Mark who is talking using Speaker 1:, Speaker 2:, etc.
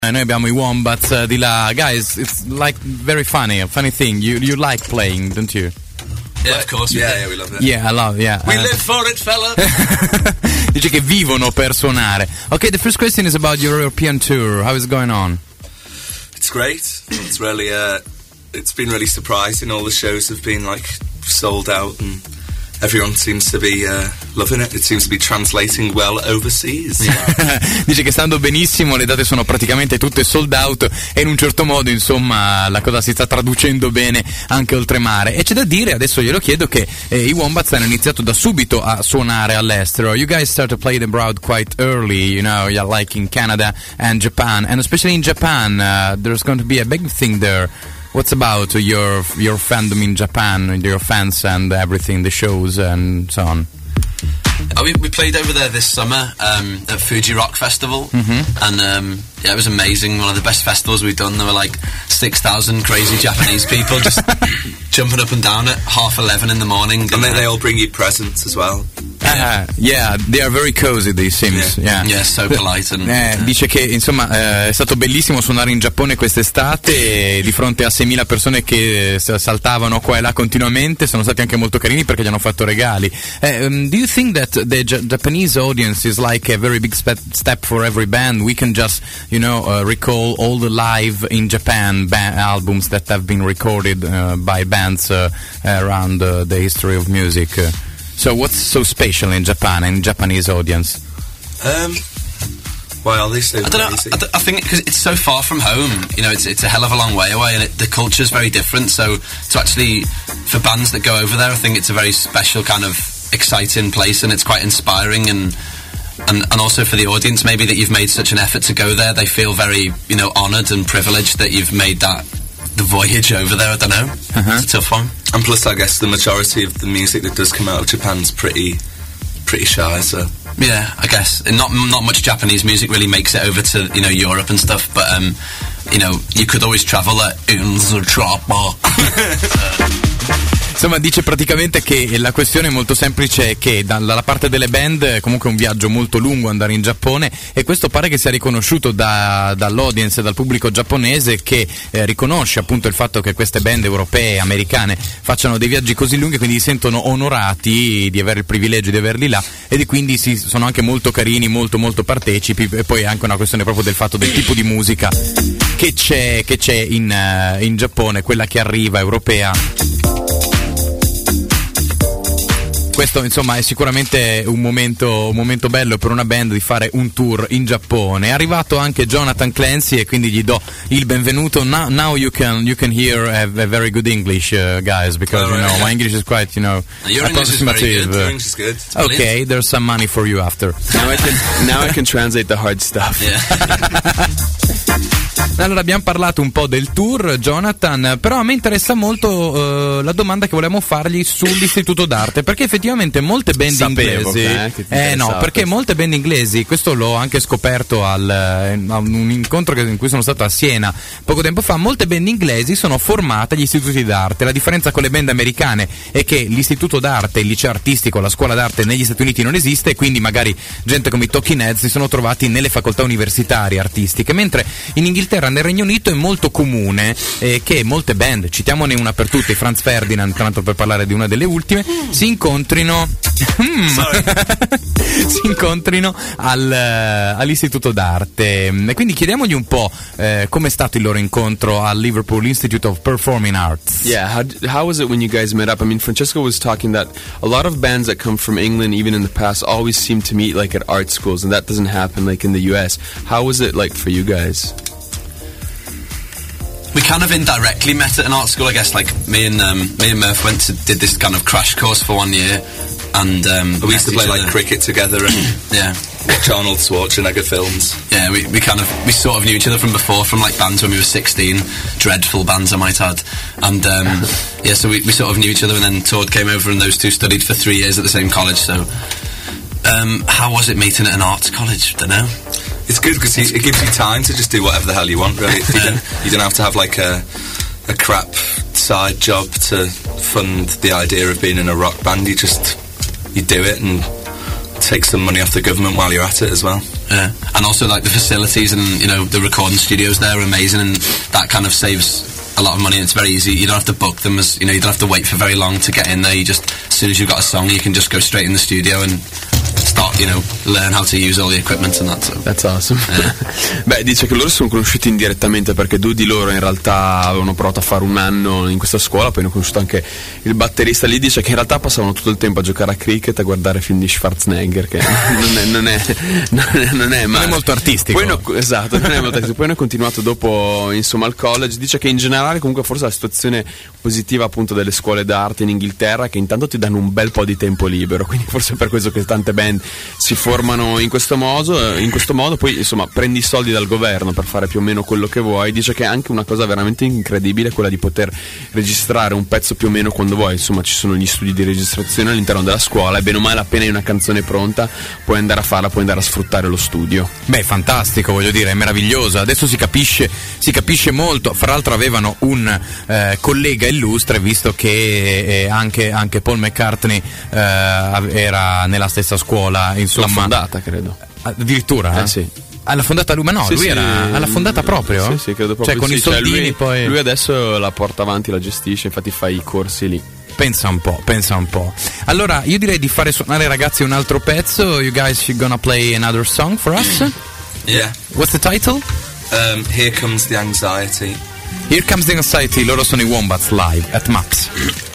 Speaker 1: Noi abbiamo i Wombats di là. Guys, it's like very funny, a funny thing. You like playing, don't you?
Speaker 2: Yeah, of course. Yeah, we love it.
Speaker 1: Yeah, I love, yeah.
Speaker 2: We live for it, fella.
Speaker 1: Dice che vivono per suonare. Okay, the first question is about your European tour. How is it going on?
Speaker 3: It's great. It's really, it's been really surprising. All the shows have been like sold out, and everyone seems to be loving it. It seems to be translating well overseas.
Speaker 1: Dice che stando benissimo, le date sono praticamente tutte sold out e in un certo modo, insomma, la cosa si sta traducendo bene anche oltremare. E c'è da dire, adesso glielo chiedo, che i Wombats hanno iniziato da subito a suonare all'estero. You guys started to play abroad quite early, you know, like in Canada and Japan, and especially in Japan, there's going to be a big thing there. What's about your fandom in Japan, your fans and everything, the shows and so on?
Speaker 2: We played over there this summer at Fuji Rock Festival, and yeah, it was amazing. One of the best festivals we've done. There were like 6,000 crazy Japanese people just jumping up and down at 11:30 in the morning.
Speaker 3: And they all bring you presents as well.
Speaker 1: Yeah, they are very cozy, it seems.
Speaker 2: Yeah, so polite. And,
Speaker 1: dice che insomma è stato bellissimo suonare in Giappone quest'estate di fronte a 6.000 persone che saltavano qua e là continuamente. Sono stati anche molto carini perché gli hanno fatto regali. Do you think that the Japanese audience is like a very big step for every band? We can just, you know, recall all the live in Japan albums that have been recorded by bands around the history of music. So what's so special in Japan and Japanese audience?
Speaker 3: Well, they say
Speaker 2: I don't know. I think because it's so far from home, you know, it's a hell of a long way away, and the culture's very different. So to actually, for bands that go over there, I think it's a very special kind of exciting place, and it's quite inspiring, and also for the audience, maybe that you've made such an effort to go there, they feel very, you know, honoured and privileged that you've made the voyage over there. I don't know. It's a tough one.
Speaker 3: And plus, I guess the majority of the music that does come out of Japan's pretty shy, so.
Speaker 2: Yeah, I guess. And not much Japanese music really makes it over to, you know, Europe and stuff, but, you know, you could always travel in the tropics.
Speaker 1: Insomma, dice praticamente che la questione è molto semplice, che dalla parte delle band è comunque un viaggio molto lungo andare in Giappone, e questo pare che sia riconosciuto dall'audience, dal pubblico giapponese, che riconosce appunto il fatto che queste band europee, americane, facciano dei viaggi così lunghi, quindi si sentono onorati di avere il privilegio di averli là, e quindi sono anche molto carini, molto molto partecipi. E poi è anche una questione proprio del fatto del tipo di musica che c'è in Giappone, quella che arriva europea. Questo insomma è sicuramente un momento bello per una band di fare un tour in Giappone. È arrivato anche Jonathan Clancy e quindi gli do il benvenuto. Now you can hear a very good English, guys, because you know my English is quite, you know,
Speaker 2: your English is very good.
Speaker 3: Your English is good.
Speaker 1: Okay, there's some money for you after.
Speaker 4: Now I can translate the hard stuff.
Speaker 2: Yeah.
Speaker 1: Allora, abbiamo parlato un po' del tour, Jonathan, però a me interessa molto la domanda che volevamo fargli sull'istituto d'arte, perché effettivamente molte band inglesi perché molte band inglesi, questo l'ho anche scoperto a un incontro in cui sono stato a Siena poco tempo fa, molte band inglesi sono formate agli istituti d'arte. La differenza con le band americane è che l'istituto d'arte, il liceo artistico, la scuola d'arte negli Stati Uniti non esiste, e quindi magari gente come i Talking Heads si sono trovati nelle facoltà universitarie artistiche, mentre in Inghilterra, nel Regno Unito, è molto comune che molte band, citiamone una per tutte, Franz Ferdinand, tanto per parlare di una delle ultime, si incontrino all'istituto d'arte. E quindi chiediamogli un po' com'è stato il loro incontro al Liverpool Institute of Performing Arts.
Speaker 4: Yeah, how was it when you guys met up? I mean, Francesco was talking that a lot of bands that come from England, even in the past, always seem to meet like at art schools, and that doesn't happen like in the US. How was it like for you guys?
Speaker 2: We kind of indirectly met at an art school, I guess. Like me and Murph did this kind of crash course for 1 year, and
Speaker 3: we used to play like cricket together and watch Arnold Schwarzenegger films.
Speaker 2: Yeah, we sort of knew each other from before, from like bands when we were 16, dreadful bands I might add, and so we sort of knew each other, and then Tord came over, and those two studied for 3 years at the same college. So how was it meeting at an arts college? Don't know.
Speaker 3: It's good because it gives you time to just do whatever the hell you want, really. You don't have to have like a crap side job to fund the idea of being in a rock band. You do it and take some money off the government while you're at it as well.
Speaker 2: Yeah, and also like the facilities and the recording studios there are amazing, and that kind of saves a lot of money, and it's very easy. You don't have to book them, as you don't have to wait for very long to get in there. You just, as soon as you've got a song, you can just go straight in the studio and start, learn how to use all the equipment and that. So.
Speaker 4: That's awesome.
Speaker 2: Yeah.
Speaker 4: Beh, dice che loro sono conosciuti indirettamente perché due di loro in realtà avevano provato a fare un anno in questa scuola, poi hanno conosciuto anche il batterista. Lì dice che in realtà passavano tutto il tempo a giocare a cricket, a guardare film di Schwarzenegger, che non è
Speaker 1: molto artistico.
Speaker 4: Esatto, non è molto artistico. Poi hanno continuato dopo, insomma, al college. Dice che in generale comunque forse la situazione positiva appunto delle scuole d'arte in Inghilterra è che intanto ti danno un bel po' di tempo libero, quindi forse è per questo che tante band si formano in questo modo. Poi insomma prendi i soldi dal governo per fare più o meno quello che vuoi. Dice che è anche una cosa veramente incredibile quella di poter registrare un pezzo più o meno quando vuoi. Insomma, ci sono gli studi di registrazione all'interno della scuola e bene o male appena hai una canzone pronta puoi andare a farla, puoi andare a sfruttare lo studio.
Speaker 1: Beh, fantastico, voglio dire, è meraviglioso. Adesso si capisce molto. Fra l'altro avevano un collega illustre, visto che anche Paul McCartney era nella stessa scuola, insomma.
Speaker 4: L'ha fondata, credo.
Speaker 1: Addirittura?
Speaker 4: Sì.
Speaker 1: L'ha fondata lui, ma no,
Speaker 4: sì,
Speaker 1: lui era l'ha fondata proprio?
Speaker 4: Sì, credo proprio.
Speaker 1: Cioè con i soldini poi.
Speaker 4: Lui adesso la porta avanti, la gestisce, infatti fa i corsi lì.
Speaker 1: Pensa un po'. Allora, io direi di fare suonare, ragazzi, un altro pezzo. You guys gonna play another song for us?
Speaker 3: Yeah.
Speaker 1: What's the title?
Speaker 3: Here Comes the Anxiety.
Speaker 1: Here Comes the Anxiety, loro sono i Wombats live at Max.